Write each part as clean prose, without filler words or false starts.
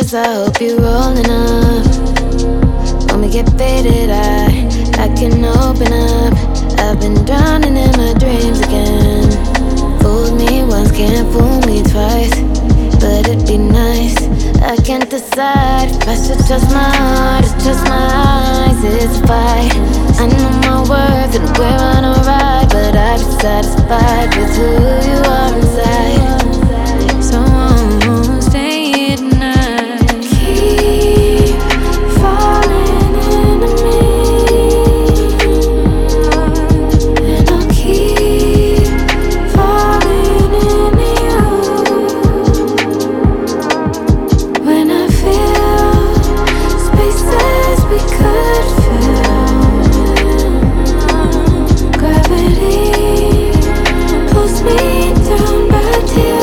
cause I hope you're rolling up. When we get faded, I can open up. I've been drowning in my dreams again. Fooled me once, can't fool me twice. But it'd be nice, I can't decide if I should trust my heart or trust my eyes. It's a fight, I know my worth and we're on a ride, but I'd be satisfied with who you are inside. So won't stay here tonight. Keep falling into me, and I'll keep falling into you. When I feel spaces we could fill, gravity pulls me down back to you.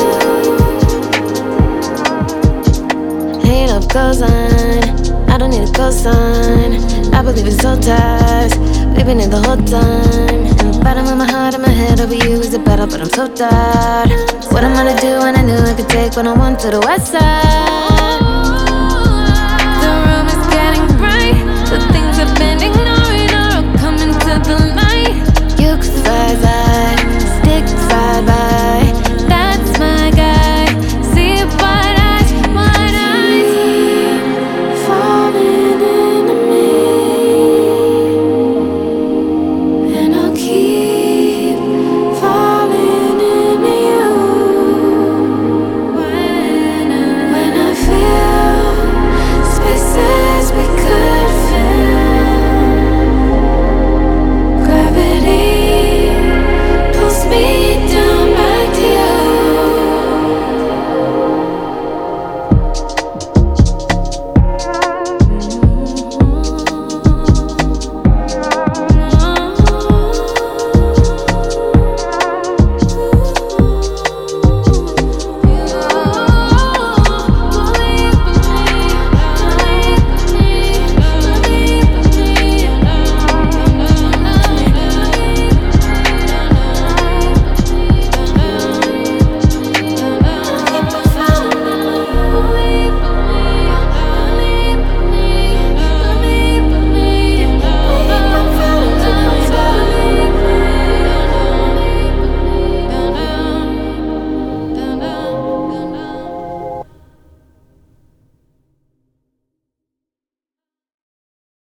Ain't no cosign, I don't need a cosign. I believe in soul ties, we've been here the whole time. And the bottom of my heart and my head over you is a battle, but I'm so tired. What I'm gonna do when I knew I could take 101 to the west side.